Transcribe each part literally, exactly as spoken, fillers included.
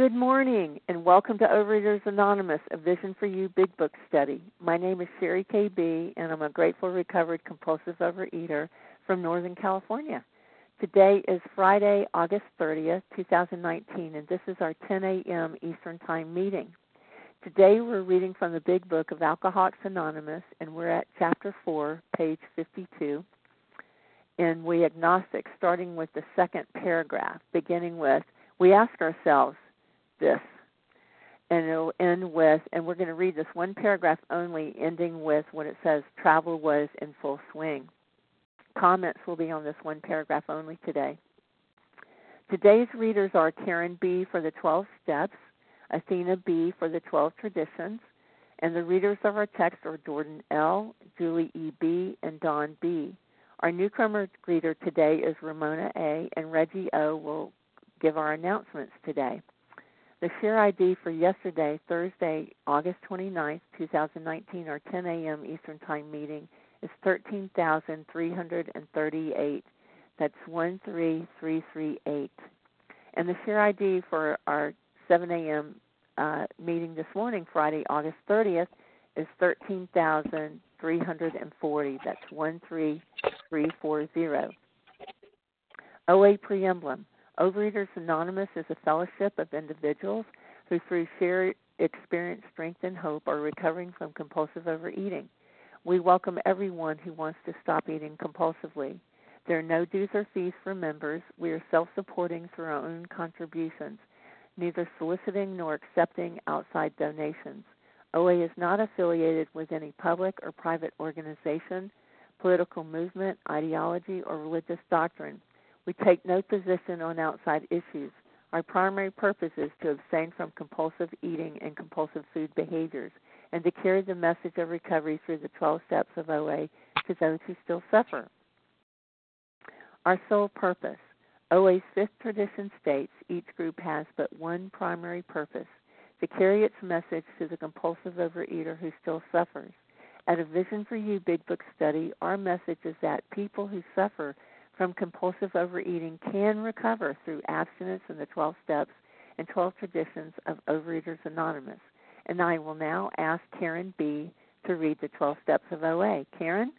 Good morning, and welcome to Overeaters Anonymous, a Vision for You Big Book study. My name is Sherry K B, and I'm a grateful, recovered, compulsive overeater from Northern California. Today is Friday, August thirtieth, twenty nineteen, and this is our ten a.m. Eastern Time meeting. Today we're reading from the Big Book of Alcoholics Anonymous, and we're at Chapter four, page fifty-two, in We Agnostics, starting with the second paragraph, beginning with, we ask ourselves this, and it'll end with, and we're going to read this one paragraph only, ending with when it says, travel was in full swing. Comments will be on this one paragraph only today. Today's readers are Karen B. for the twelve Steps, Athena B. for the twelve Traditions, and the readers of our text are Jordan L., Julie E. B., and Don B. Our newcomer reader today is Ramona A., and Reggie O. will give our announcements today. The share I D for yesterday, Thursday, August twenty-ninth, twenty nineteen, our ten a.m. Eastern Time meeting is thirteen thousand three hundred thirty-eight. That's one three three three eight. And the share I D for our seven a.m. Uh, meeting this morning, Friday, August thirtieth, is thirteen thousand three hundred forty. That's one three three four zero. O A Preemblem. Overeaters Anonymous is a fellowship of individuals who, through shared experience, strength, and hope, are recovering from compulsive overeating. We welcome everyone who wants to stop eating compulsively. There are no dues or fees for members. We are self-supporting through our own contributions, neither soliciting nor accepting outside donations. O A is not affiliated with any public or private organization, political movement, ideology, or religious doctrine. We take no position on outside issues. Our primary purpose is to abstain from compulsive eating and compulsive food behaviors, and to carry the message of recovery through the twelve steps of O A to those who still suffer. Our sole purpose. O A's fifth tradition states each group has but one primary purpose, to carry its message to the compulsive overeater who still suffers. At a Vision for You Big Book study, our message is that people who suffer from compulsive overeating can recover through abstinence in the twelve steps and twelve traditions of Overeaters Anonymous. And I will now ask Karen B. to read the twelve steps of O A. Karen?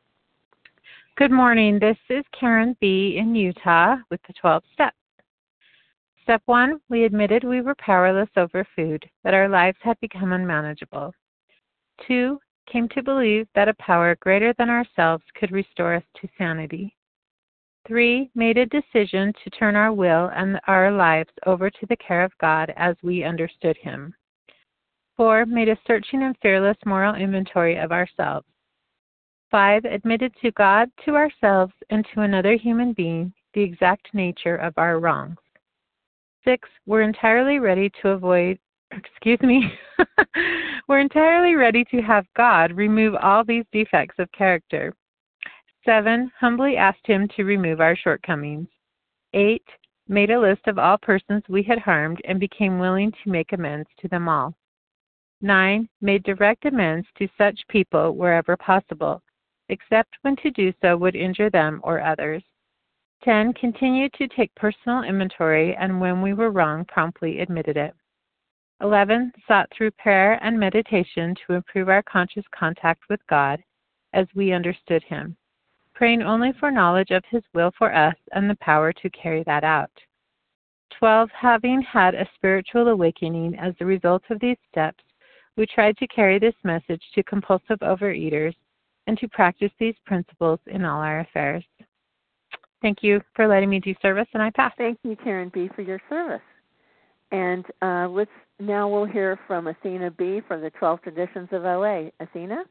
Good morning. This is Karen B. in Utah with the twelve steps. Step one, we admitted we were powerless over food, that our lives had become unmanageable. Two, came to believe that a power greater than ourselves could restore us to sanity. Three, made a decision to turn our will and our lives over to the care of God as we understood Him. Four, made a searching and fearless moral inventory of ourselves. Five, admitted to God, to ourselves, and to another human being the exact nature of our wrongs. Six, we're entirely ready to avoid, excuse me, we're entirely ready to have God remove all these defects of character. Seven, humbly asked Him to remove our shortcomings. Eight, made a list of all persons we had harmed and became willing to make amends to them all. Nine, made direct amends to such people wherever possible, except when to do so would injure them or others. Ten, continued to take personal inventory, and when we were wrong, promptly admitted it. Eleven, sought through prayer and meditation to improve our conscious contact with God as we understood Him, praying only for knowledge of His will for us and the power to carry that out. Twelve, having had a spiritual awakening as a result of these steps, we tried to carry this message to compulsive overeaters and to practice these principles in all our affairs. Thank you for letting me do service, and I pass. Thank you, Karen B., for your service. And uh, let's now we'll hear from Athena B. for the twelve Traditions of O A. Athena?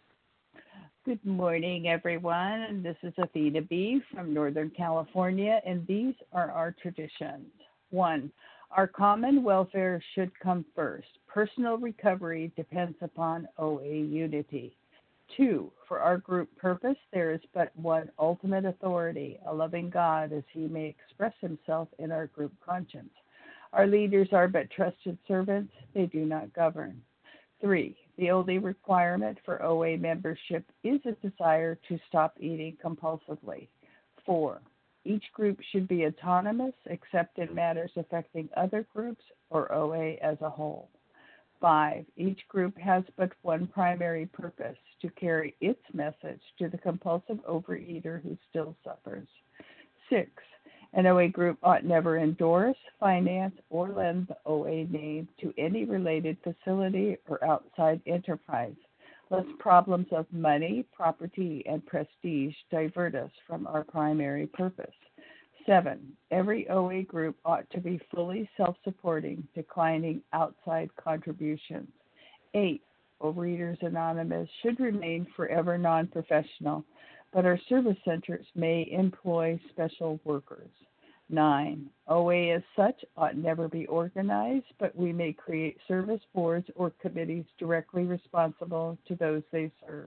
Good morning, everyone. This is Athena B. from Northern California, and these are our traditions. One, our common welfare should come first. Personal recovery depends upon O A unity. Two, for our group purpose, there is but one ultimate authority, a loving God, as He may express Himself in our group conscience. Our leaders are but trusted servants. They do not govern. Three, the only requirement for O A membership is a desire to stop eating compulsively. Four, Each group should be autonomous except in matters affecting other groups or O A as a whole. Five, each group has but one primary purpose, to carry its message to the compulsive overeater who still suffers. Six, an O A group ought never endorse, finance, or lend the O A name to any related facility or outside enterprise, lest problems of money, property, and prestige divert us from our primary purpose. Seven, every O A group ought to be fully self-supporting, declining outside contributions. Eight, Overeaters Anonymous should remain forever non-professional, but our service centers may employ special workers. Nine, O A as such ought never be organized, but we may create service boards or committees directly responsible to those they serve.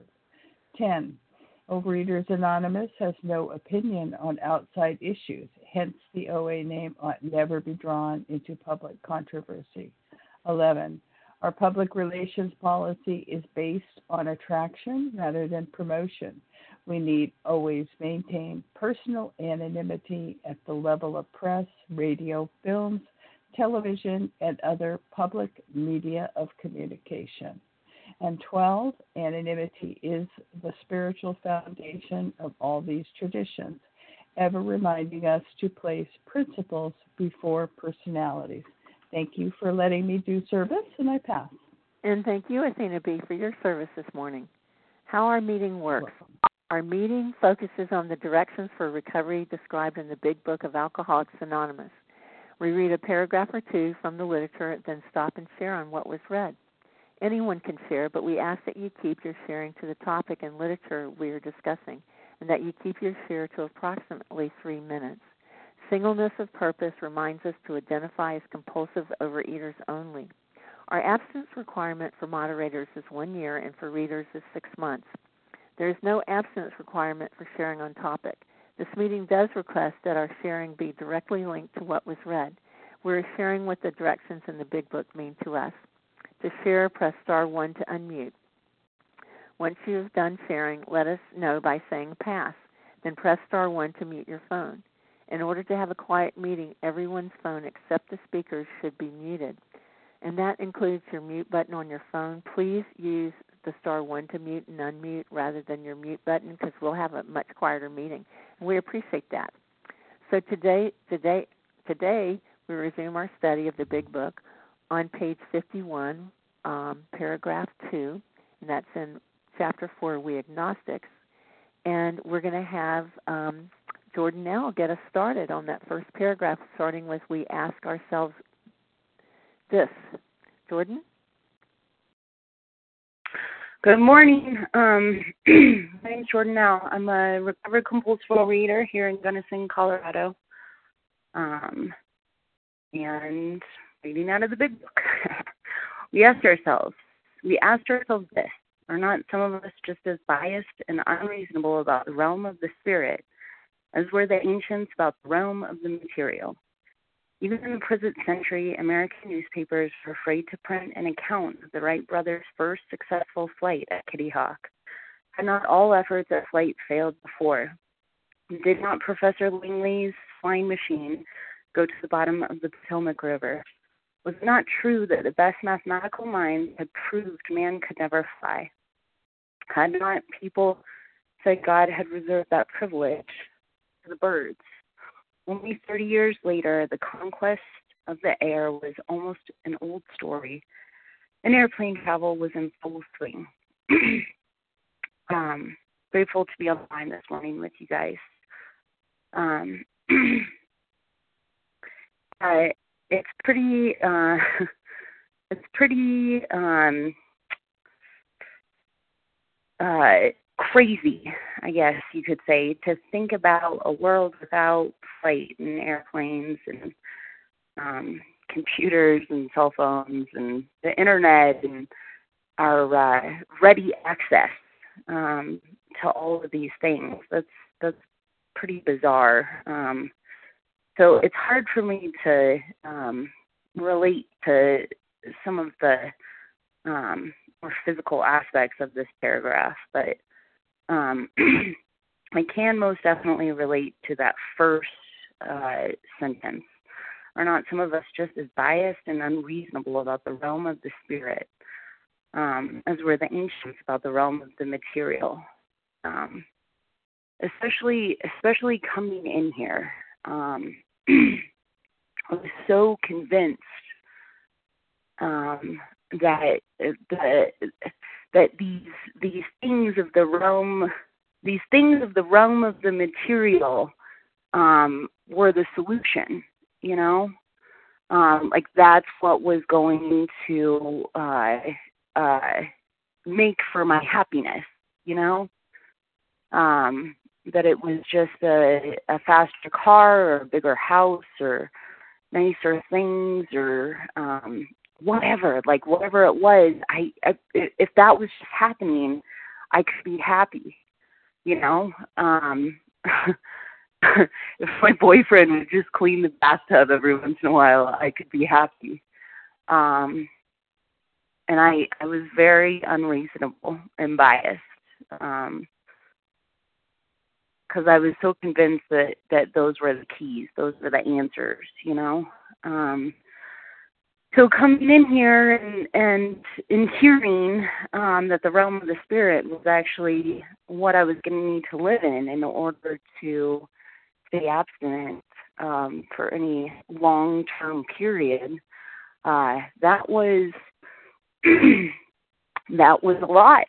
Ten, Overeaters Anonymous has no opinion on outside issues, hence the O A name ought never be drawn into public controversy. Eleven, our public relations policy is based on attraction rather than promotion. We need always maintain personal anonymity at the level of press, radio, films, television, and other public media of communication. And twelve, anonymity is the spiritual foundation of all these traditions, ever reminding us to place principles before personalities. Thank you for letting me do service, and I pass. And thank you, Athena B., for your service this morning. How our meeting works. Our meeting focuses on the directions for recovery described in the Big Book of Alcoholics Anonymous. We read a paragraph or two from the literature, then stop and share on what was read. Anyone can share, but we ask that you keep your sharing to the topic and literature we are discussing, and that you keep your share to approximately three minutes. Singleness of purpose reminds us to identify as compulsive overeaters only. Our abstinence requirement for moderators is one year and for readers is six months. There is no abstinence requirement for sharing on topic. This meeting does request that our sharing be directly linked to what was read. We are sharing what the directions in the Big Book mean to us. To share, press star one to unmute. Once you have done sharing, let us know by saying pass. Then press star one to mute your phone. In order to have a quiet meeting, everyone's phone except the speaker's should be muted. And that includes your mute button on your phone. Please use the star one to mute and unmute rather than your mute button, because we'll have a much quieter meeting. And we appreciate that. So today, today, today we resume our study of the Big Book on page fifty-one, um, paragraph two, and that's in chapter four, We Agnostics. And we're going to have um, Jordan now get us started on that first paragraph, starting with we ask ourselves this. Jordan? Good morning. Um, my name is Jordan Now. I'm a recovered compulsive reader here in Gunnison, Colorado. Um, and reading out of the Big Book. we asked ourselves, we asked ourselves this, are not some of us just as biased and unreasonable about the realm of the spirit as were the ancients about the realm of the material? Even in the present century, American newspapers are afraid to print an account of the Wright brothers' first successful flight at Kitty Hawk. Had not all efforts at flight failed before? Did not Professor Langley's flying machine go to the bottom of the Potomac River? Was it not true that the best mathematical minds had proved man could never fly? Had not people said God had reserved that privilege for the birds? Only thirty years later, the conquest of the air was almost an old story, and airplane travel was in full swing. um, grateful to be on the line this morning with you guys. Um, uh, it's pretty, uh, it's pretty um, uh, crazy, I guess you could say, to think about a world without flight and airplanes and um, computers and cell phones and the internet and our uh, ready access um, to all of these things. That's that's pretty bizarre. Um, so it's hard for me to um, relate to some of the um, more physical aspects of this paragraph, but Um, I can most definitely relate to that first uh, sentence. Are not some of us just as biased and unreasonable about the realm of the spirit um, as were the ancients about the realm of the material? Um, especially, especially coming in here, um, I was so convinced um, that the that these these things of the realm, these things of the realm of the material, um, were the solution. You know, um, like that's what was going to uh, uh, make for my happiness. You know, um, that it was just a, a faster car or a bigger house or nicer things or um, whatever, like whatever it was. I, I if that was just happening, I could be happy. You know. Um, If my boyfriend would just clean the bathtub every once in a while, I could be happy. Um, and I, I was very unreasonable and biased because um, I was so convinced that, that those were the keys, those were the answers, you know. Um, so coming in here and, and in hearing um, that the realm of the spirit was actually what I was going to need to live in in order to stay abstinent um, for any long-term period, uh, that was that was a lot.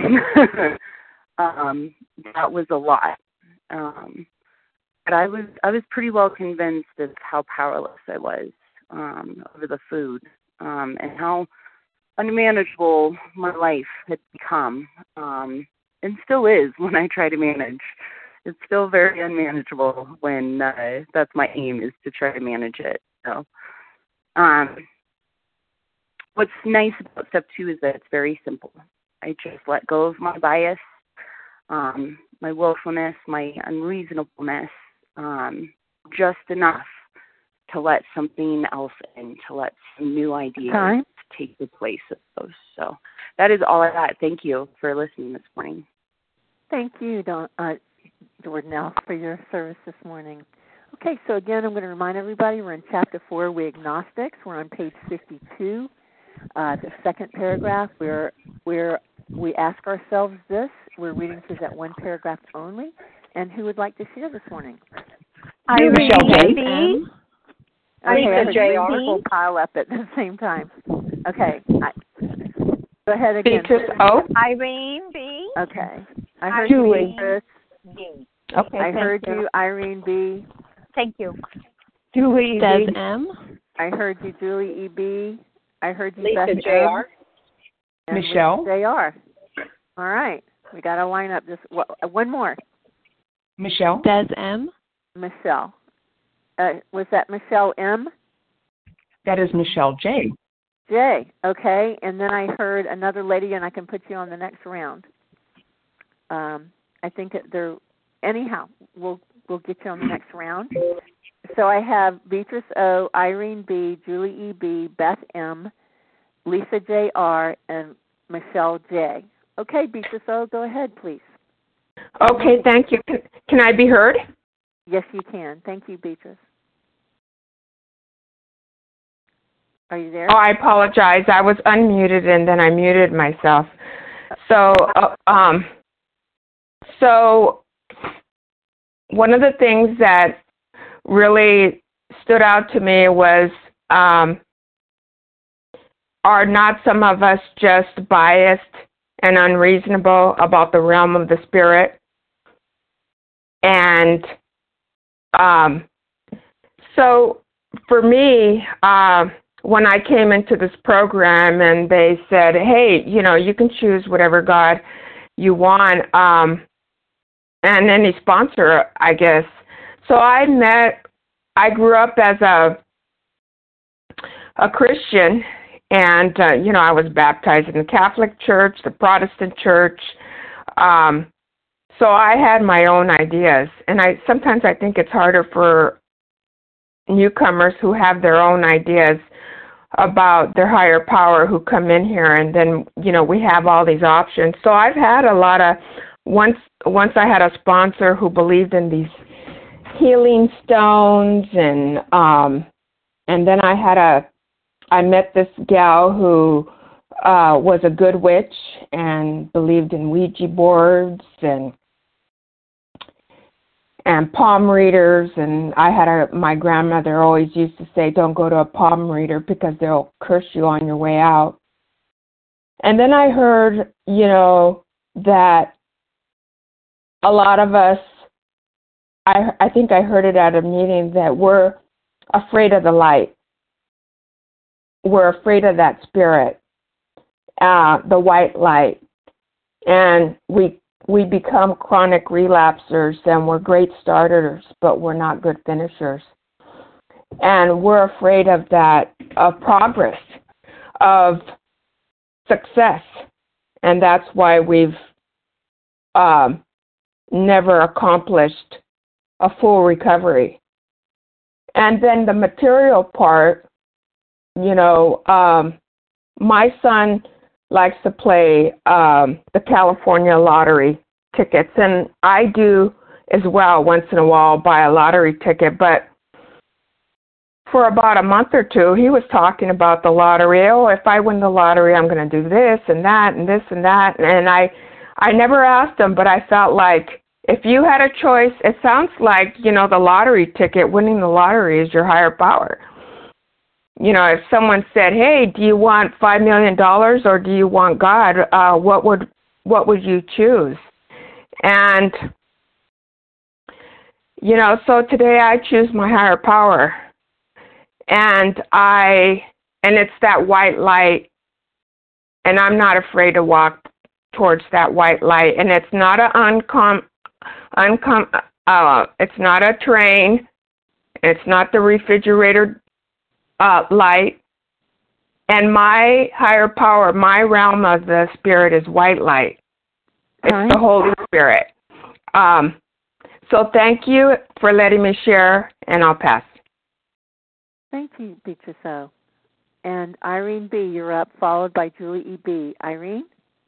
um, that was a lot. Um, but I was I was pretty well convinced of how powerless I was um, over the food um, and how unmanageable my life had become, um, and still is when I try to manage. It's still very unmanageable when uh, that's my aim, is to try to manage it. So, um, what's nice about step two is that it's very simple. I just let go of my bias, um, my willfulness, my unreasonableness, um, just enough to let something else in, to let some new ideas Time. take the place of those. So that is all I got. Thank you for listening this morning. Thank you, Don, uh, Jordanelle, for your service this morning. Okay, so again, I'm going to remind everybody we're in Chapter four, We Agnostics. We're on page fifty-two, uh, the second paragraph. We're, we're, we ask ourselves this. We're reading through that one paragraph only. And who would like to share this morning? Irene Michelle B. Okay, I Lisa had J. three people pile up at the same time. Okay, I, go ahead again. Beatrice O. Irene B. Okay, I heard Julie. you, Beatrice. B. Okay, I thank heard you. you, Irene B. Thank you. Julie Des B. M. I heard you, Julie E. B. I heard you, Lisa Beth J R. M. And Michelle. Lisa J R. All right, we got to line up. Just one more. Michelle. Des M. Michelle. Uh, was that Michelle M? That is Michelle J. J. Okay, and then I heard another lady, and I can put you on the next round. Um, I think that there. Anyhow, we'll we'll get you on the next round. So I have Beatrice O, Irene B, Julie E. B, Beth M, Lisa J R, and Michelle J. Okay, Beatrice O, go ahead, please. Okay, thank you. Can, can I be heard? Yes, you can. Thank you, Beatrice. Are you there? Oh, I apologize. I was unmuted and then I muted myself. So, uh, um, so one of the things that really stood out to me was, um, are not some of us just biased and unreasonable about the realm of the spirit? And um, so for me, uh, when I came into this program and they said, hey, you know, you can choose whatever God you want, um, and any sponsor, I guess. So I met, I grew up as a a Christian, and, uh, you know, I was baptized in the Catholic Church, the Protestant Church. Um, so I had my own ideas, and I sometimes I think it's harder for newcomers who have their own ideas about their higher power who come in here, and then, you know, we have all these options. So I've had a lot of once once I had a sponsor who believed in these healing stones, and um, and then I had a I met this gal who uh, was a good witch and believed in Ouija boards and and palm readers. And I had a my grandmother always used to say, don't go to a palm reader because they'll curse you on your way out. And then I heard, you know, that a lot of us, I I think I heard it at a meeting, that we're afraid of the light. We're afraid of that spirit, uh, the white light. And we we become chronic relapsers, and we're great starters, but we're not good finishers. And we're afraid of that, of progress, of success. And that's why we've um, never accomplished a full recovery. And then the material part, you know, um, my son likes to play um, the California lottery tickets, and I do as well. Once in a while, buy a lottery ticket. But for about a month or two, he was talking about the lottery. Oh, if I win the lottery, I'm going to do this and that and this and that. And I, I never asked him, but I felt like if you had a choice, it sounds like, you know, the lottery ticket, winning the lottery is your higher power. You know, if someone said, hey, do you want five million dollars or do you want God, uh, what would what would you choose? And, you know, so today I choose my higher power. And I, and it's that white light, and I'm not afraid to walk towards that white light. And it's not a uncom, uncom, uh, it's not a train. It's not the refrigerator Uh, light. And my higher power, my realm of the spirit is white light. It's Hi. The Holy Spirit. Um, so thank you for letting me share, and I'll pass. Thank you, Beatrice. And Irene B., you're up, followed by Julie E. B. Irene?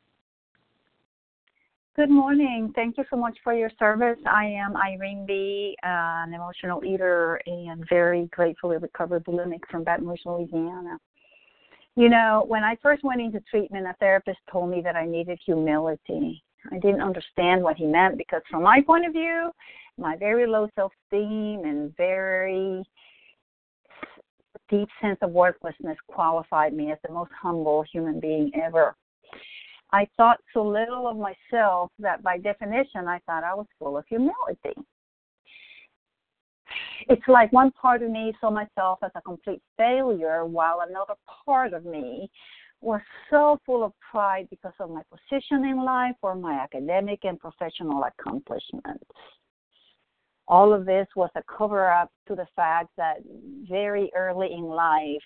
Good morning. Thank you so much for your service. I am Irene B., uh, an emotional eater and very gratefully recovered bulimic from Baton Rouge, Louisiana. You know, when I first went into treatment, a therapist told me that I needed humility. I didn't understand what he meant because from my point of view, my very low self-esteem and very deep sense of worthlessness qualified me as the most humble human being ever. I thought so little of myself that by definition I thought I was full of humility. It's like one part of me saw myself as a complete failure while another part of me was so full of pride because of my position in life or my academic and professional accomplishments. All of this was a cover-up to the fact that very early in life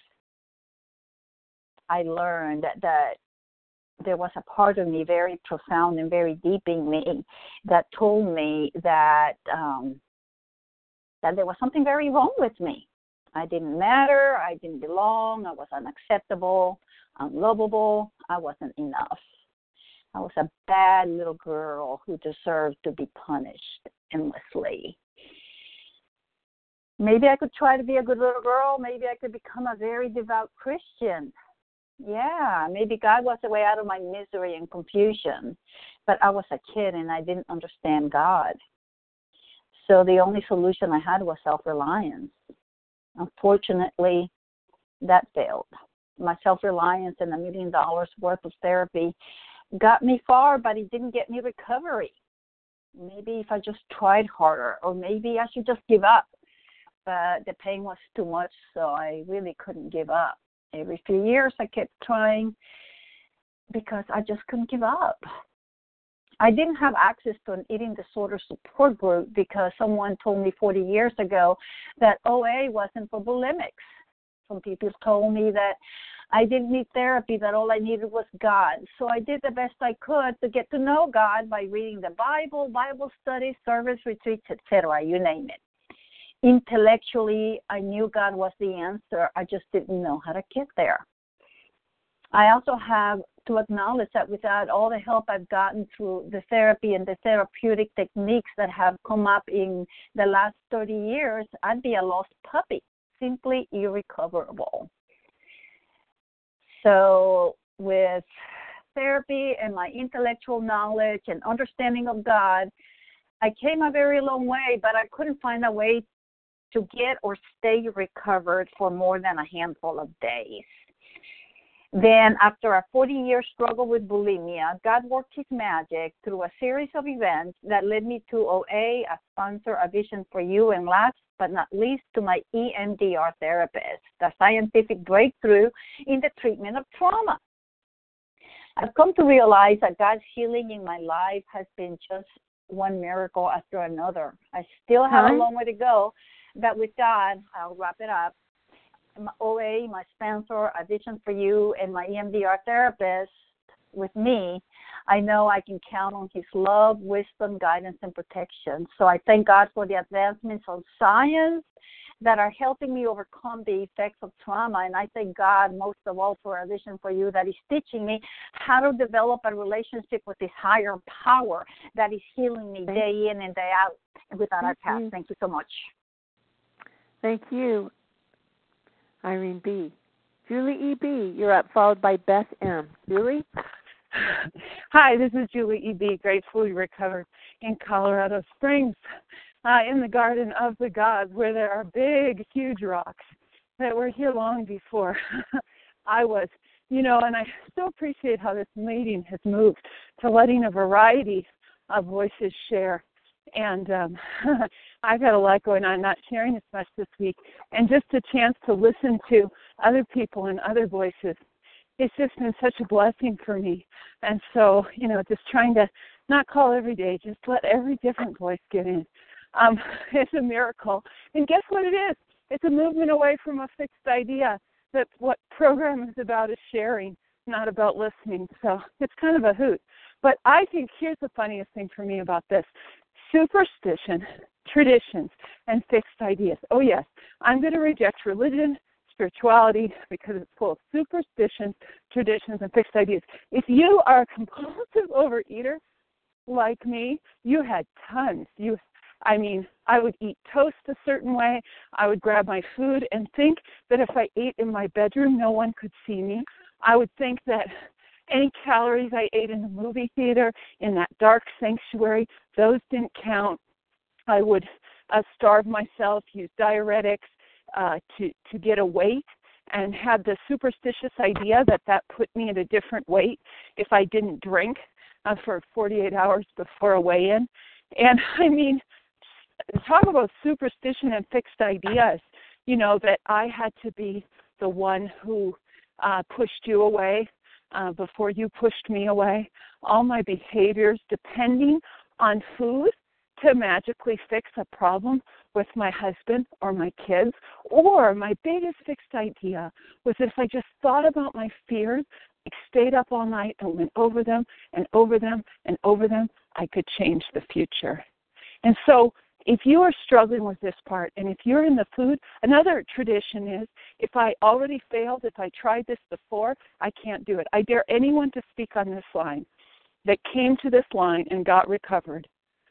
I learned that, that there was a part of me very profound and very deep in me that told me that um, that there was something very wrong with me. I didn't matter. I didn't belong. I was unacceptable, unlovable. I wasn't enough. I was a bad little girl who deserved to be punished endlessly. Maybe I could try to be a good little girl. Maybe I could become a very devout Christian. Yeah, maybe God was the way out of my misery and confusion, but I was a kid and I didn't understand God. So the only solution I had was self-reliance. Unfortunately, that failed. My self-reliance and a million dollars worth of therapy got me far, but it didn't get me recovery. Maybe if I just tried harder, or maybe I should just give up. But the pain was too much, so I really couldn't give up. Every few years I kept trying because I just couldn't give up. I didn't have access to an eating disorder support group because someone told me forty years ago that O A wasn't for bulimics. Some people told me that I didn't need therapy, that all I needed was God. So I did the best I could to get to know God by reading the Bible, Bible studies, service retreats, et cetera, you name it. Intellectually, I knew God was the answer. I just didn't know how to get there. I also have to acknowledge that without all the help I've gotten through the therapy and the therapeutic techniques that have come up in the last thirty years, I'd be a lost puppy, simply irrecoverable. So with therapy and my intellectual knowledge and understanding of God, I came a very long way, but I couldn't find a way to get or stay recovered for more than a handful of days. Then, after a forty-year struggle with bulimia, God worked his magic through a series of events that led me to O A, a sponsor, A Vision for You, and last but not least, to my E M D R therapist, the scientific breakthrough in the treatment of trauma. I've come to realize that God's healing in my life has been just one miracle after another. I still have huh? a long way to go, but with God, I'll wrap it up. My O A, my sponsor, A Vision for You, and my E M D R therapist with me, I know I can count on his love, wisdom, guidance, and protection. So I thank God for the advancements of science that are helping me overcome the effects of trauma. And I thank God most of all for A Vision for You that is teaching me how to develop a relationship with this higher power that is healing me Thank day in and day out without our past. You. Thank you so much. Thank you, Irene B. Julie E B, you're up, followed by Beth M. Julie? Hi, this is Julie E B, gratefully recovered in Colorado Springs, uh, in the Garden of the Gods, where there are big, huge rocks that were here long before I was. You know, and I so appreciate how this meeting has moved to letting a variety of voices share. And um, I've had a lot going on, not sharing as much this week, and just a chance to listen to other people and other voices. It's just been such a blessing for me. And so, you know, just trying to not call every day, just let every different voice get in. Um, it's a miracle. And guess what it is? It's a movement away from a fixed idea that what program is about is sharing, not about listening. So it's kind of a hoot. But I think here's the funniest thing for me about this. Superstition, traditions, and fixed ideas. Oh, yes, I'm going to reject religion, spirituality, because it's full of superstitions, traditions, and fixed ideas. If you are a compulsive overeater like me, you had tons. You, I mean, I would eat toast a certain way. I would grab my food and think that if I ate in my bedroom, no one could see me. I would think that any calories I ate in the movie theater, in that dark sanctuary, those didn't count. I would uh, starve myself, use diuretics uh, to, to get a weight, and had the superstitious idea that that put me at a different weight if I didn't drink uh, for forty-eight hours before a weigh-in. And, I mean, talk about superstition and fixed ideas, you know, that I had to be the one who uh, pushed you away uh, before you pushed me away. All my behaviors depending on food to magically fix a problem with my husband or my kids. Or my biggest fixed idea was if I just thought about my fears, like stayed up all night and went over them and over them and over them, I could change the future. And so if you are struggling with this part, and if you're in the food, another tradition is if I already failed, if I tried this before, I can't do it. I dare anyone to speak on this line that came to this line and got recovered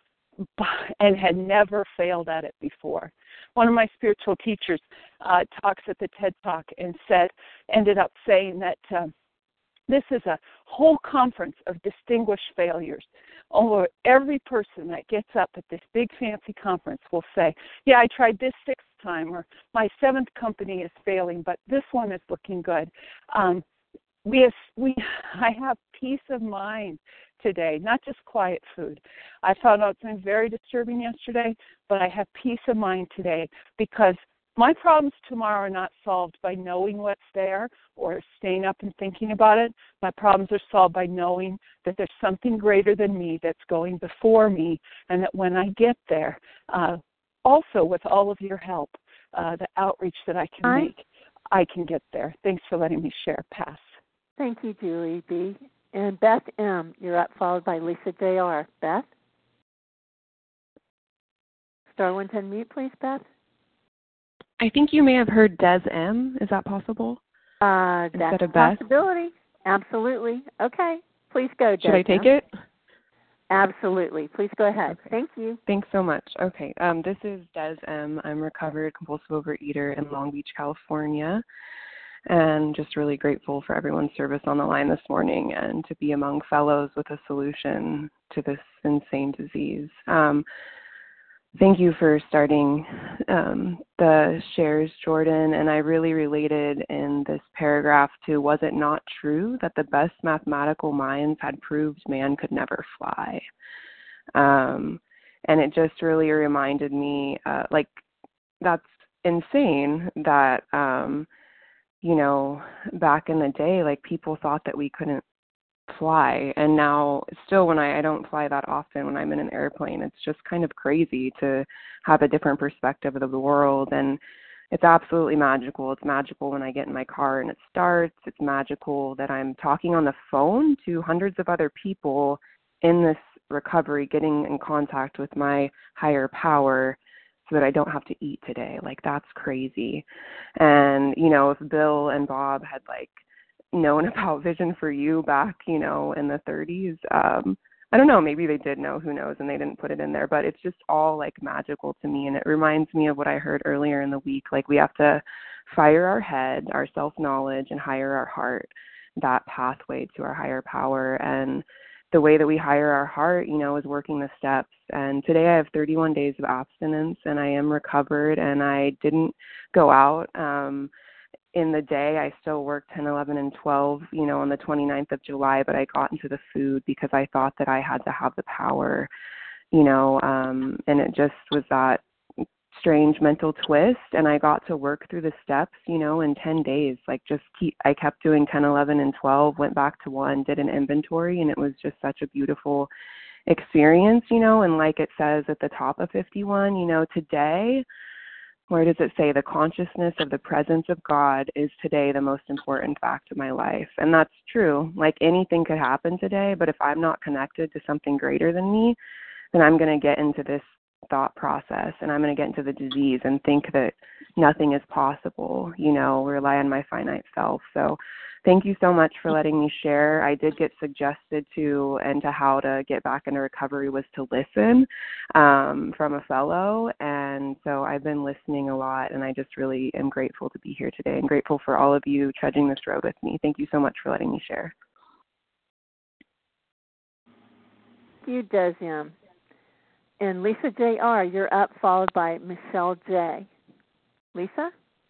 and had never failed at it before. One of my spiritual teachers uh, talks at the TED Talk and said, ended up saying that um, this is a whole conference of distinguished failures. Over every person that gets up at this big fancy conference will say, yeah, I tried this sixth time, or my seventh company is failing, but this one is looking good. Um, we have, we, I have peace of mind today, not just quiet food. I found out something very disturbing yesterday, but I have peace of mind today because my problems tomorrow are not solved by knowing what's there or staying up and thinking about it. My problems are solved by knowing that there's something greater than me that's going before me, and that when I get there, uh, also with all of your help, uh, the outreach that I can Hi. make, I can get there. Thanks for letting me share. Pass. Thank you, Julie B. And Beth M., you're up, followed by Lisa J R. Beth? Star one ten mute, please, Beth. I think you may have heard Des M. Is that possible? Uh, that's a Beth? possibility. Absolutely. Okay. Please go, Des. Should I take it? Absolutely. Please go ahead. Okay. Thank you. Thanks so much. Okay. Um, this is Des M. I'm a recovered compulsive overeater in Long Beach, California, and just really grateful for everyone's service on the line this morning and to be among fellows with a solution to this insane disease. Um, thank you for starting um, the shares, Jordan, and I really related in this paragraph to, was it not true that the best mathematical minds had proved man could never fly? Um, and it just really reminded me, uh, like, that's insane that, um, you know, back in the day, like, people thought that we couldn't fly. And now, still, when I, I don't fly that often when I'm in an airplane, it's just kind of crazy to have a different perspective of the world. And it's absolutely magical. It's magical when I get in my car and it starts. It's magical that I'm talking on the phone to hundreds of other people in this recovery, getting in contact with my higher power so that I don't have to eat today. Like, that's crazy. And, you know, if Bill and Bob had, like, known about Vision for You back, you know, in the thirties, um, I don't know, maybe they did know, who knows, and they didn't put it in there, but it's just all, like, magical to me. And it reminds me of what I heard earlier in the week. Like, we have to fire our head, our self-knowledge, and hire our heart, that pathway to our higher power. And the way that we hire our heart, you know, is working the steps. And today I have thirty-one days of abstinence, and I am recovered, and I didn't go out. Um, in the day, I still worked ten, eleven, and twelve, you know, on the twenty-ninth of July, but I got into the food because I thought that I had to have the power, you know, um, and it just was that strange mental twist, and I got to work through the steps, you know, in ten days. Like, just keep, I kept doing ten, eleven, and twelve, went back to one, did an inventory, and it was just such a beautiful experience, you know. And like it says at the top of fifty-one, you know, today, where does it say, the consciousness of the presence of God is today the most important fact of my life? And that's true. Like, anything could happen today, but if I'm not connected to something greater than me, then I'm going to get into this thought process, and I'm going to get into the disease and think that nothing is possible, you know, rely on my finite self. So thank you so much for letting me share. I did get suggested to, and to how to get back into recovery was to listen um, from a fellow. And so I've been listening a lot, and I just really am grateful to be here today and grateful for all of you trudging this road with me. Thank you so much for letting me share. You, Desium. And Lisa J R, you're up, followed by Michelle J. Lisa?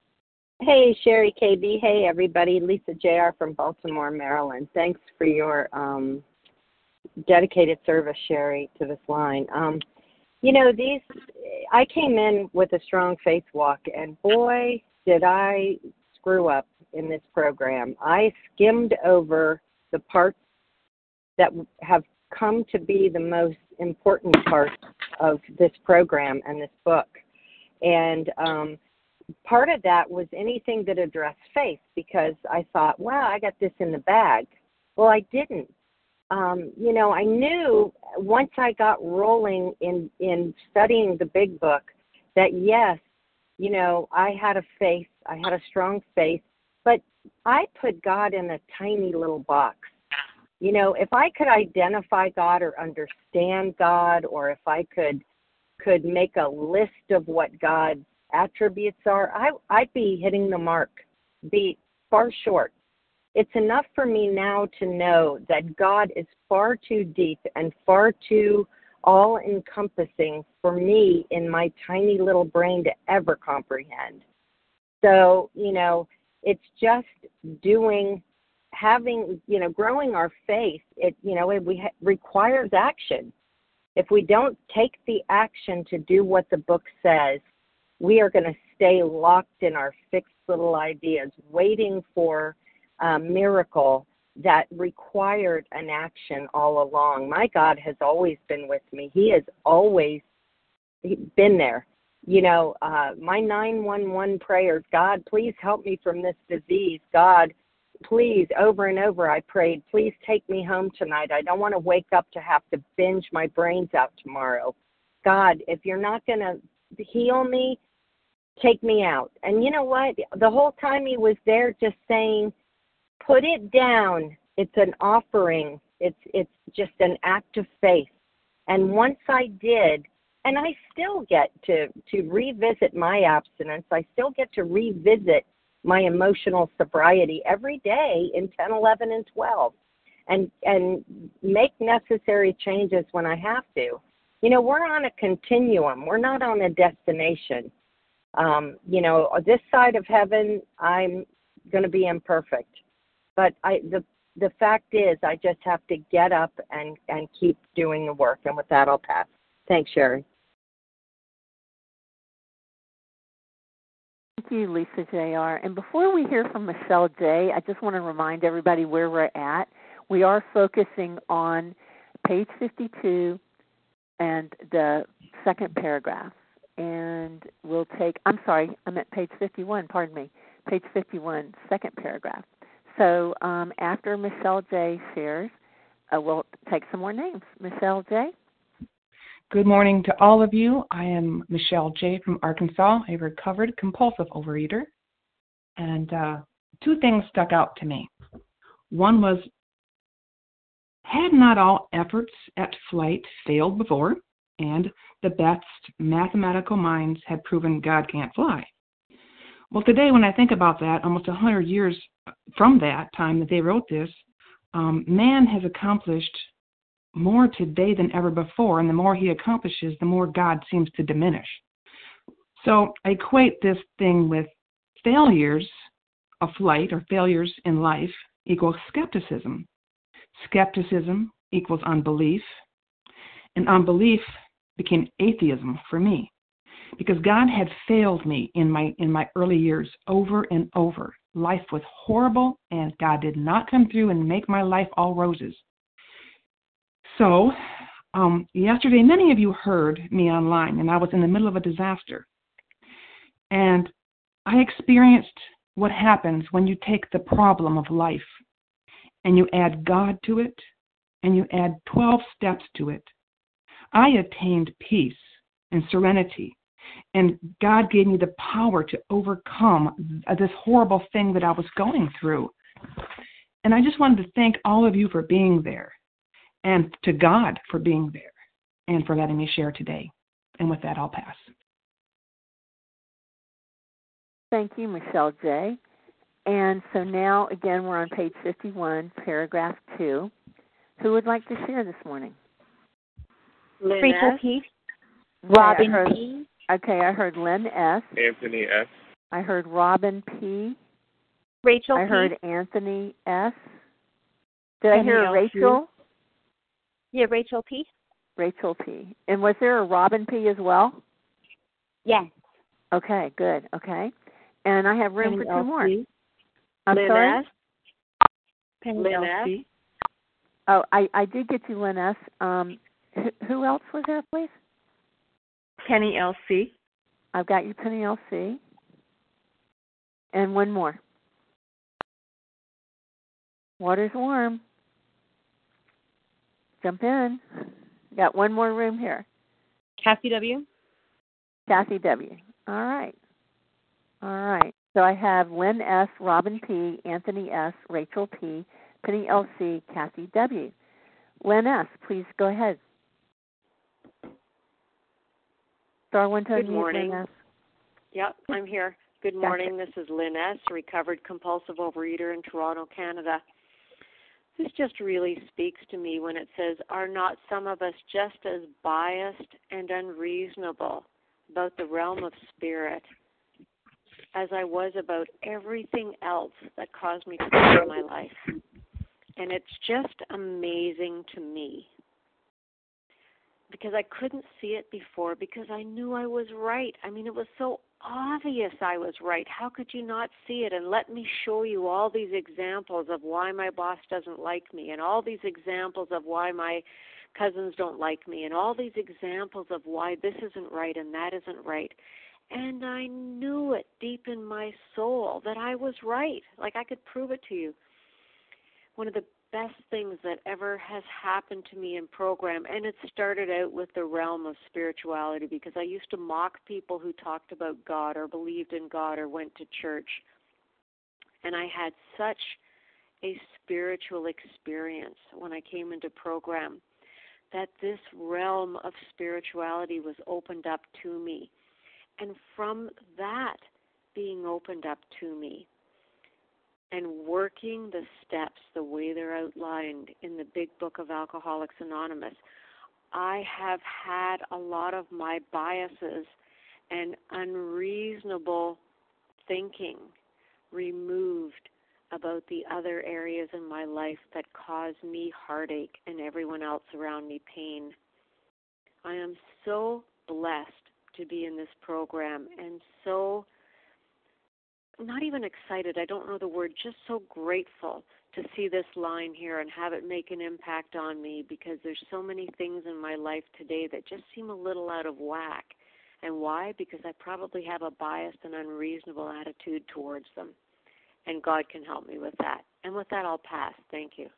Hey, Sherry K B. Hey, everybody. Lisa J R from Baltimore, Maryland. Thanks for your um, dedicated service, Sherry, to this line. Um, you know, these, I came in with a strong faith walk, and boy, did I screw up in this program. I skimmed over the parts that have come to be the most important parts of this program and this book. And um, part of that was anything that addressed faith, because I thought, wow, I got this in the bag. Well, I didn't. Um, you know, I knew once I got rolling in, in studying the big book that, yes, you know, I had a faith, I had a strong faith, but I put God in a tiny little box. You know, if I could identify God or understand God, or if I could could make a list of what God's attributes are, I, I'd be hitting the mark, be far short. It's enough for me now to know that God is far too deep and far too all-encompassing for me in my tiny little brain to ever comprehend. So, you know, it's just doing having, you know, growing our faith, it, you know, it we ha- requires action. If we don't take the action to do what the book says, we are going to stay locked in our fixed little ideas, waiting for a miracle that required an action all along. My God has always been with me. He has always been there. You know, uh, my nine one one prayers, God, please help me from this disease. God, please, over and over I prayed, please take me home tonight. I don't want to wake up to have to binge my brains out tomorrow. God, if you're not going to heal me, take me out. And you know what? The whole time he was there just saying, put it down. it's an offering. It's it's just an act of faith. And once I did, and I still get to, to revisit my abstinence, I still get to revisit my emotional sobriety every day in ten, eleven, and twelve, and and make necessary changes when I have to. You know, we're on a continuum. We're not on a destination. Um, you know, this side of heaven, I'm going to be imperfect. But I, the the fact is, I just have to get up and, and keep doing the work. And with that, I'll pass. Thanks, Sherry. Thank you, Lisa J R. And before we hear from Michelle J., I just want to remind everybody where we're at. We are focusing on page fifty-two and the second paragraph. And we'll take, I'm sorry, I'm at page fifty-one, pardon me, page fifty-one, second paragraph. So um, after Michelle J. shares, uh, we'll take some more names. Michelle J. Good morning to all of you. I am Michelle J. from Arkansas, a recovered compulsive overeater. And uh, two things stuck out to me. One was, had not all efforts at flight failed before, and the best mathematical minds had proven God can't fly? Well, today when I think about that, almost one hundred years from that time that they wrote this, um, man has accomplished more today than ever before, and the more he accomplishes, the more God seems to diminish. So I equate this thing with failures of flight or failures in life equals skepticism. Skepticism equals unbelief, and unbelief became atheism for me, because God had failed me in my in my early years over and over. Life was horrible, and God did not come through and make my life all roses. So um, yesterday, many of you heard me online, and I was in the middle of a disaster. And I experienced what happens when you take the problem of life and you add God to it, and you add twelve steps to it. I attained peace and serenity, and God gave me the power to overcome this horrible thing that I was going through. And I just wanted to thank all of you for being there, and to God for being there, and for letting me share today. And with that, I'll pass. Thank you, Michelle J. And so now, again, we're on page fifty-one, paragraph two. Who would like to share this morning? Lynn Rachel S. P. Robin Robin P. Okay, I heard Lynn S. Anthony S. I heard Robin P. Rachel I P. heard Anthony S. Did I Penny hear L. Rachel? Yeah, Rachel P. Rachel P. And was there a Robin P. as well? Yes. Okay, good. Okay. And I have room Penny for two L C. more. I'm Lynn sorry? S. Penny Lynn L. S. Oh, I, I did get you, Lynn S. Um, who, who else was there, please? Penny L C. I've got you, Penny L C. And one more. Water's warm. Jump in. Got one more room here. Kathy W. Kathy W. All right. All right. So I have Lynn S., Robin P., Anthony S., Rachel P., Penny L C., Kathy W. Lynn S., please go ahead. Star one to Good unmute, morning. Lynn S. Yep, I'm here. Good morning. This is Lynn S., recovered compulsive overeater in Toronto, Canada. This just really speaks to me when it says, are not some of us just as biased and unreasonable about the realm of spirit as I was about everything else that caused me to fail in my life? And it's just amazing to me, because I couldn't see it before, because I knew I was right. I mean, it was so obvious I was right. How could you not see it? And let me show you all these examples of why my boss doesn't like me, and all these examples of why my cousins don't like me, and all these examples of why this isn't right and that isn't right. And I knew it deep in my soul that I was right. Like I could prove it to you. One of the best things that ever has happened to me in program, and it started out with the realm of spirituality, because I used to mock people who talked about God or believed in God or went to church. And I had such a spiritual experience when I came into program, that this realm of spirituality was opened up to me. And from that being opened up to me and working the steps the way they're outlined in the Big Book of Alcoholics Anonymous, I have had a lot of my biases and unreasonable thinking removed about the other areas in my life that cause me heartache and everyone else around me pain. I am so blessed to be in this program and so, not even excited, I don't know the word, just so grateful to see this line here and have it make an impact on me, because there's so many things in my life today that just seem a little out of whack. And why? Because I probably have a biased and unreasonable attitude towards them. And God can help me with that. And with that, I'll pass. Thank you.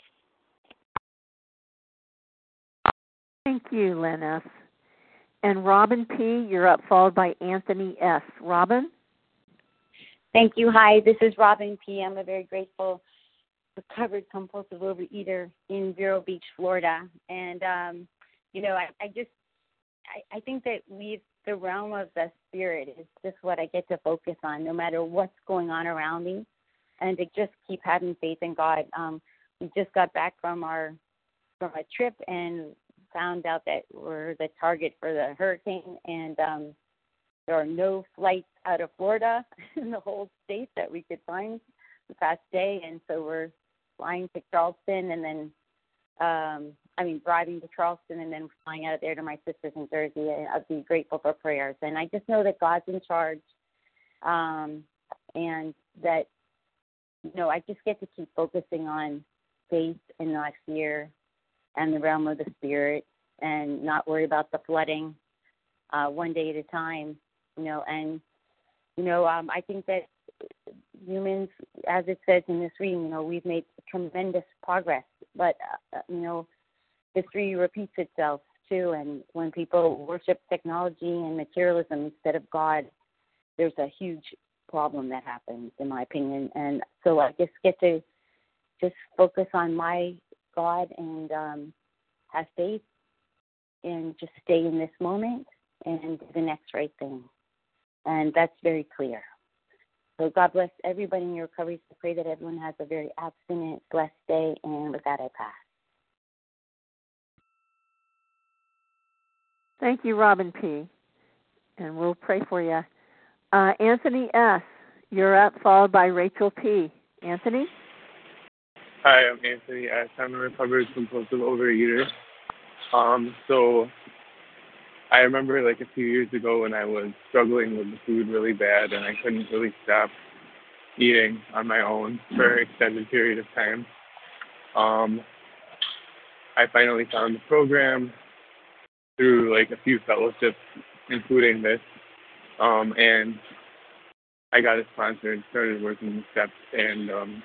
Thank you, Lynn S. And Robin P., you're up, followed by Anthony S. Robin? Thank you. Hi, this is Robin P. I'm a very grateful, recovered compulsive overeater in Vero Beach, Florida. And, um, you know, I, I just, I, I think that we've, the realm of the spirit is just what I get to focus on, no matter what's going on around me, and to just keep having faith in God. Um, we just got back from our from a trip and found out that we're the target for the hurricane, and um, there are no flights out of Florida in the whole state that we could find the past day, and so we're flying to Charleston, and then um, I mean, driving to Charleston and then flying out of there to my sister's in Jersey. And I'd be grateful for prayers. And I just know that God's in charge, um, and that, you know, I just get to keep focusing on faith and not fear and the realm of the spirit, and not worry about the flooding, uh, one day at a time, you know. And, you know, um, I think that humans, as it says in this reading, you know, we've made tremendous progress. But, uh, you know, history repeats itself, too, and when people worship technology and materialism instead of God, there's a huge problem that happens, in my opinion. And so I just get to just focus on my God and um, have faith and just stay in this moment and do the next right thing. And that's very clear. So God bless everybody in your recovery. I pray that everyone has a very abstinent, blessed day, and with that I pass. Thank you, Robin P., and we'll pray for you. Uh, Anthony S., you're up, followed by Rachel P. Anthony? Hi, I'm Anthony S. I'm a recovered compulsive overeater. Um, so I remember like a few years ago when I was struggling with the food really bad and I couldn't really stop eating on my own for an extended period of time. Um, I finally found the program through like a few fellowships, including this, um, and I got a sponsor and started working the steps, and um,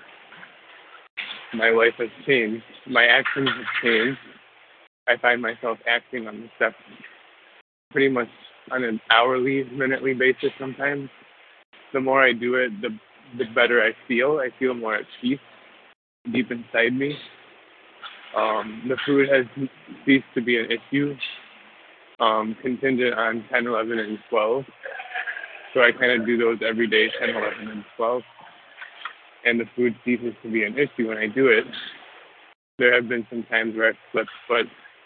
my life has changed. My actions have changed. I find myself acting on the steps pretty much on an hourly, minutely basis sometimes. The more I do it, the the better I feel. I feel more at peace deep inside me. Um, the food has ceased to be an issue. Um, contingent on ten, eleven, and twelve. So I kind of do those every day, ten, eleven, and twelve. And the food ceases to be an issue when I do it. There have been some times where I've slipped, but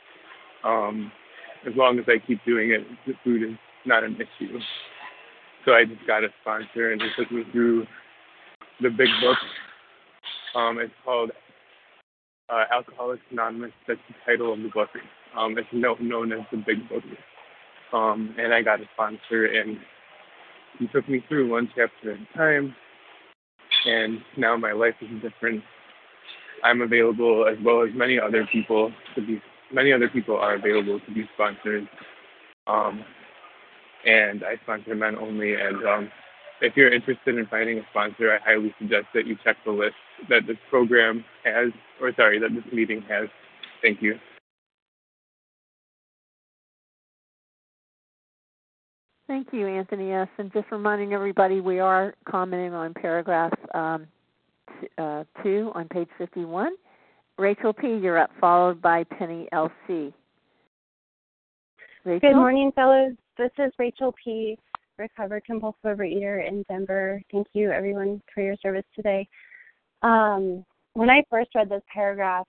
um, as long as I keep doing it, the food is not an issue. So I just got a sponsor, and he took me through the big book. Um, it's called uh, Alcoholics Anonymous. That's the title of the book. Um, it's no, known as the Big Book. Um, and I got a sponsor, and he took me through one chapter at a time, and now my life is different. I'm available, as well as many other people, to be, many other people are available to be sponsors. Um, and I sponsor men only, and um, if you're interested in finding a sponsor, I highly suggest that you check the list that this program has, or sorry, that this meeting has. Thank you. Thank you, Anthony S. And just reminding everybody, we are commenting on paragraphs um, uh, two on page fifty-one. Rachel P., you're up, followed by Penny L C. Rachel? Good morning, fellows. This is Rachel P., recovered compulsive overeater in Denver. Thank you, everyone, for your service today. Um, when I first read this paragraph,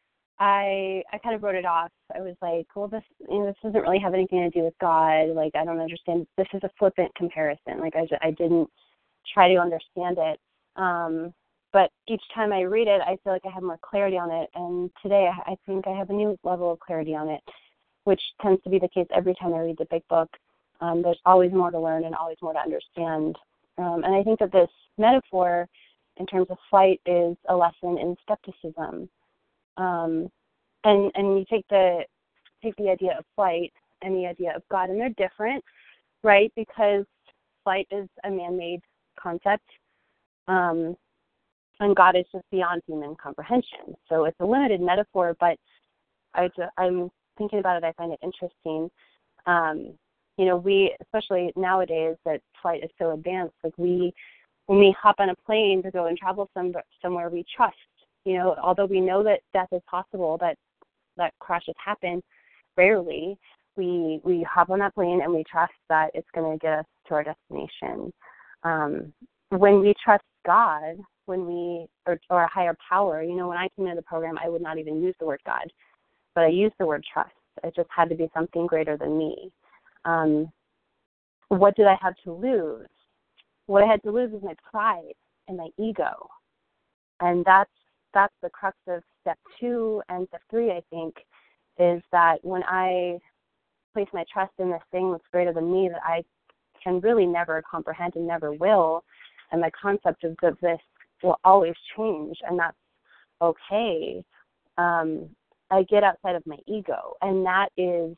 I I kind of wrote it off. I was like, well, this you know this doesn't really have anything to do with God. Like, I don't understand. This is a flippant comparison. Like, I, I didn't try to understand it. Um, but each time I read it, I feel like I have more clarity on it. And today, I think I have a new level of clarity on it, which tends to be the case every time I read the Big Book. Um, there's always more to learn and always more to understand. Um, and I think that this metaphor, in terms of flight, is a lesson in skepticism. Um, and and you take the take the idea of flight and the idea of God, and they're different, right? Because flight is a man-made concept, um, and God is just beyond human comprehension. So it's a limited metaphor, but I, I'm thinking about it. I find it interesting. Um, you know, we, especially nowadays that flight is so advanced, like we, when we hop on a plane to go and travel some, somewhere, we trust. You know, although we know that death is possible, that that crashes happen rarely, we we hop on that plane and we trust that it's going to get us to our destination. Um, when we trust God, when we or, or a higher power, you know, when I came into the program, I would not even use the word God, but I used the word trust. It just had to be something greater than me. Um, what did I have to lose? What I had to lose is my pride and my ego, and that's that's the crux of step two and step three, I think, is that when I place my trust in this thing that's greater than me that I can really never comprehend and never will, and my concept of, of this will always change, and that's okay, um, I get outside of my ego. And that is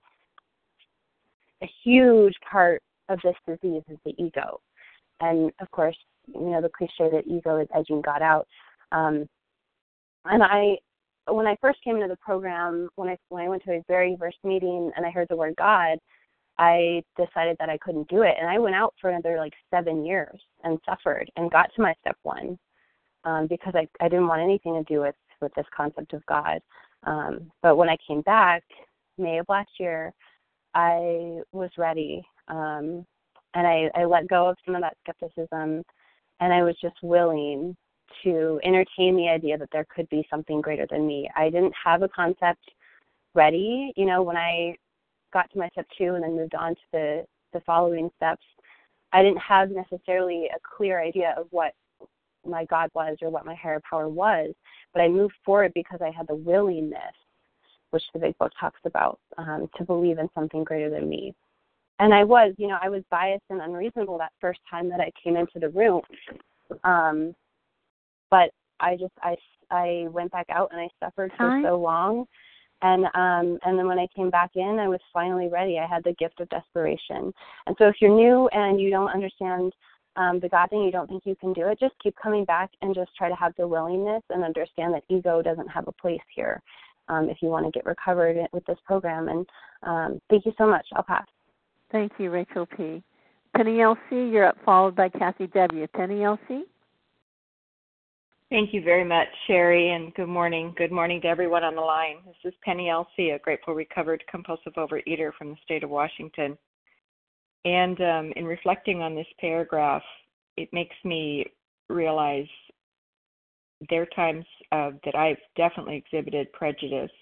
a huge part of this disease is the ego. And, of course, you know, the cliche that ego is edging God out. Um, And I, when I first came into the program, when I when I went to a very first meeting and I heard the word God, I decided that I couldn't do it. And I went out for another like seven years and suffered and got to my step one um, because I, I didn't want anything to do with, with this concept of God. Um, but when I came back, May of last year, I was ready. Um, and I, I let go of some of that skepticism, and I was just willing to entertain the idea that there could be something greater than me. I didn't have a concept ready. You know, when I got to my step two and then moved on to the, the following steps, I didn't have necessarily a clear idea of what my God was or what my higher power was, but I moved forward because I had the willingness, which the Big Book talks about, um, to believe in something greater than me. And I was, you know, I was biased and unreasonable that first time that I came into the room. Um, But I just I, I went back out and I suffered for Hi. so long, and um and then when I came back in, I was finally ready. I had the gift of desperation. And so if you're new and you don't understand um, the God thing, you don't think you can do it, just keep coming back and just try to have the willingness and understand that ego doesn't have a place here. Um, if you want to get recovered with this program. And um, thank you so much. I'll pass. Thank you, Rachel P. Penny L C, you're up, followed by Kathy W. Penny L C. Thank you very much, Sherry, and good morning. Good morning to everyone on the line. This is Penny L C, a grateful recovered compulsive overeater from the state of Washington. And um, in reflecting on this paragraph, it makes me realize there are times uh, that I've definitely exhibited prejudice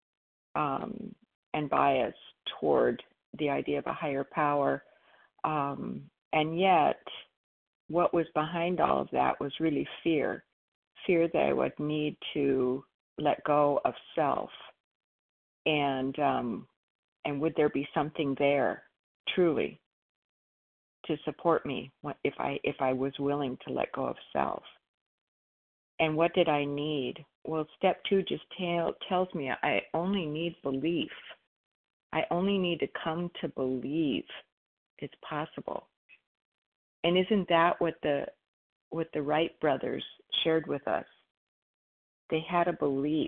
um, and bias toward the idea of a higher power. Um, and yet, what was behind all of that was really fear. Fear that I would need to let go of self, and um, and would there be something there truly to support me if I if I was willing to let go of self? And what did I need? Well, step two just tell, tells me I only need belief. I only need to come to believe it's possible. And isn't that what the what the Wright brothers shared with us? They had a belief.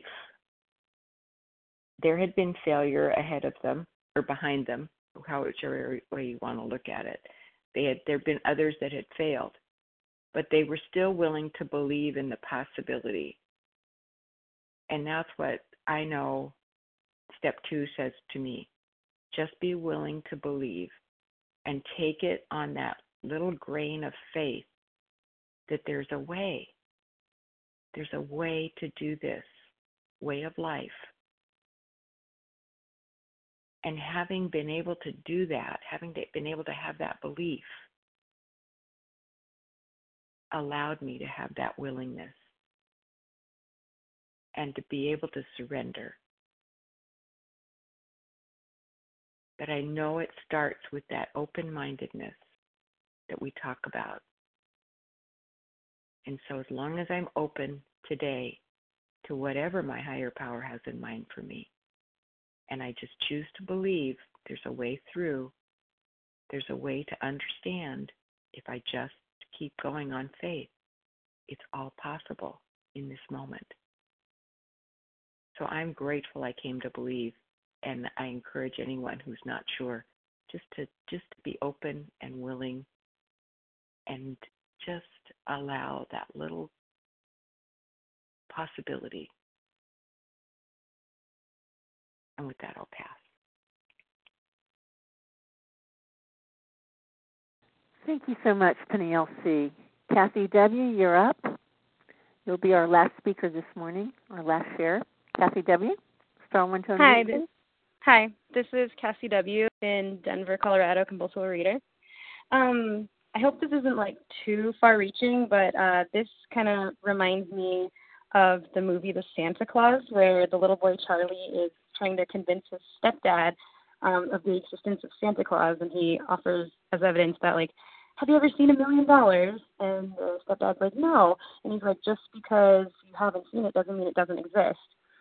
There had been failure ahead of them or behind them, however way you want to look at it. They had there had been others that had failed, but they were still willing to believe in the possibility. And that's what I know step two says to me. Just be willing to believe and take it on that little grain of faith that there's a way. There's a way to do this way of life. And having been able to do that, having been able to have that belief, allowed me to have that willingness and to be able to surrender. But I know it starts with that open-mindedness that we talk about. And so as long as I'm open today to whatever my higher power has in mind for me, and I just choose to believe there's a way through, there's a way to understand if I just keep going on faith, it's all possible in this moment. So I'm grateful I came to believe, and I encourage anyone who's not sure just to just to be open and willing and just allow that little possibility. And with that, I'll pass. Thank you so much, Penny L C. Kathy W., you're up. You'll be our last speaker this morning, our last share. Kathy W., star one to Hi, this, hi. This is Cassie W. in Denver, Colorado, compulsive reader. Um, I hope this isn't like too far-reaching, but uh, this kind of reminds me of the movie The Santa Claus, where the little boy Charlie is trying to convince his stepdad um, of the existence of Santa Claus, and he offers as evidence that, like, have you ever seen a million dollars? And the stepdad's like, no. And he's like, just because you haven't seen it doesn't mean it doesn't exist.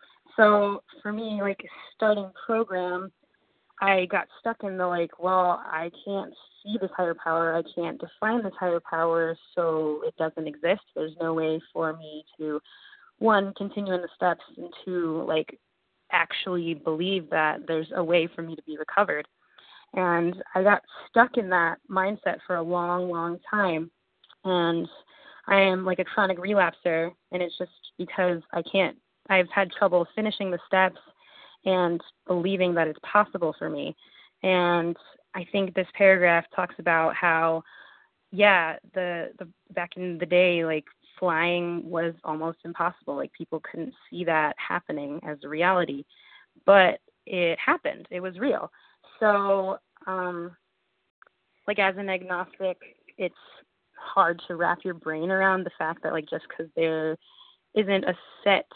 So for me, like, starting program, I got stuck in the, like, well, I can't see this higher power. I can't define this higher power, so it doesn't exist. There's no way for me to, one, continue in the steps, and two, like, actually believe that there's a way for me to be recovered. And I got stuck in that mindset for a long, long time. And I am like a chronic relapser, and it's just because I can't, I've had trouble finishing the steps and believing that it's possible for me. And I think this paragraph talks about how, yeah, the, the back in the day, like, flying was almost impossible. Like, people couldn't see that happening as a reality. But it happened. It was real. So, um, like, as an agnostic, it's hard to wrap your brain around the fact that, like, just because there isn't a set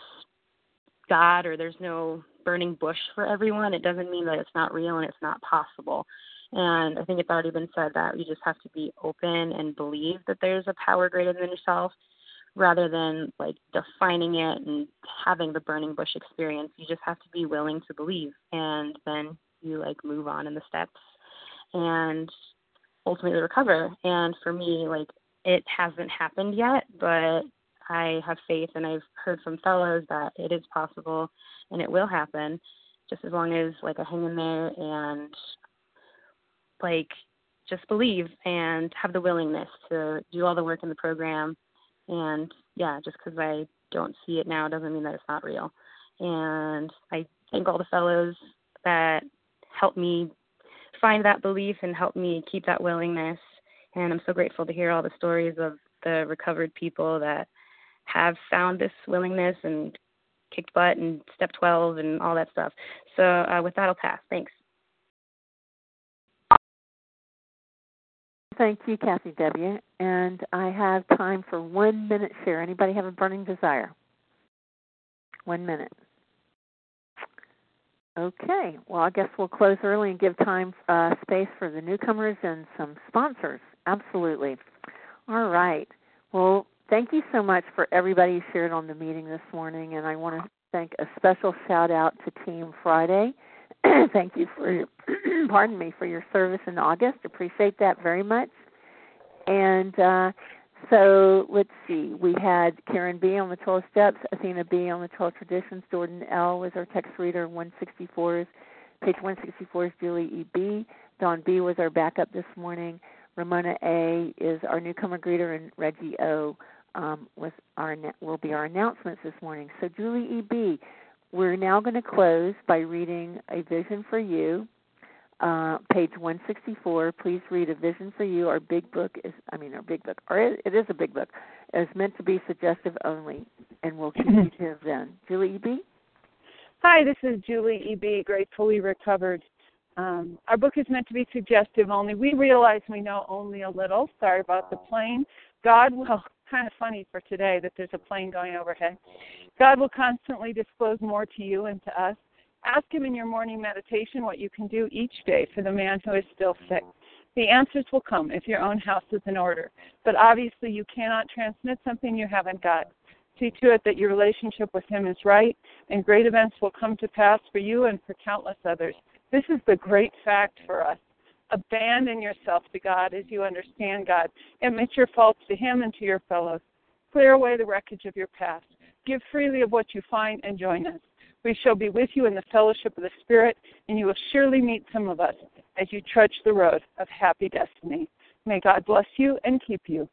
God or there's no burning bush for everyone, it doesn't mean that it's not real and it's not possible. And I think it's already been said that you just have to be open and believe that there's a power greater than yourself, rather than, like, defining it and having the burning bush experience. You just have to be willing to believe, and then you, like, move on in the steps and ultimately recover. And for me, like, it hasn't happened yet, but I have faith, and I've heard from fellows that it is possible and it will happen, just as long as, like, I hang in there and, like, just believe and have the willingness to do all the work in the program. And, yeah, just because I don't see it now doesn't mean that it's not real. And I thank all the fellows that helped me find that belief and help me keep that willingness. And I'm so grateful to hear all the stories of the recovered people that have found this willingness and kicked butt and step twelve and all that stuff. So uh, with that, I'll pass. Thanks. Thank you, Kathy W. And I have time for one minute share. Anybody have a burning desire? One minute. Okay. Well, I guess we'll close early and give time, uh, space for the newcomers and some sponsors. Absolutely. All right. Well, thank you so much for everybody who shared on the meeting this morning. And I want to thank a special shout out to Team Friday. Thank you for your, pardon me, for your service in August. Appreciate that very much. And uh, so let's see. We had Karen B. on the twelve Steps, Athena B. on the twelve Traditions, Jordan L. was our text reader, one sixty-four's, page one sixty-four is Julie E. B. Dawn B. was our backup this morning. Ramona A. is our newcomer greeter, and Reggie O. Um, with our will be our announcements this morning. So Julie E B, we're now going to close by reading A Vision for You, uh, page one sixty-four. Please read A Vision for You. Our big book is, I mean, our big book, or it, it is a big book. It's meant to be suggestive only, and we'll keep you to then. Julie E B. Hi, this is Julie E B, Gratefully Recovered. Um, our book is meant to be suggestive only. We realize we know only a little. Sorry about the plane. God will, kind of funny for today that there's a plane going overhead. God will constantly disclose more to you and to us. Ask him in your morning meditation what you can do each day for the man who is still sick. The answers will come if your own house is in order. But obviously you cannot transmit something you haven't got. See to it that your relationship with him is right, and great events will come to pass for you and for countless others. This is the great fact for us. Abandon yourself to God as you understand God. Admit your faults to him and to your fellows. Clear away the wreckage of your past. Give freely of what you find and join us. We shall be with you in the fellowship of the Spirit, and you will surely meet some of us as you trudge the road of happy destiny. May God bless you and keep you.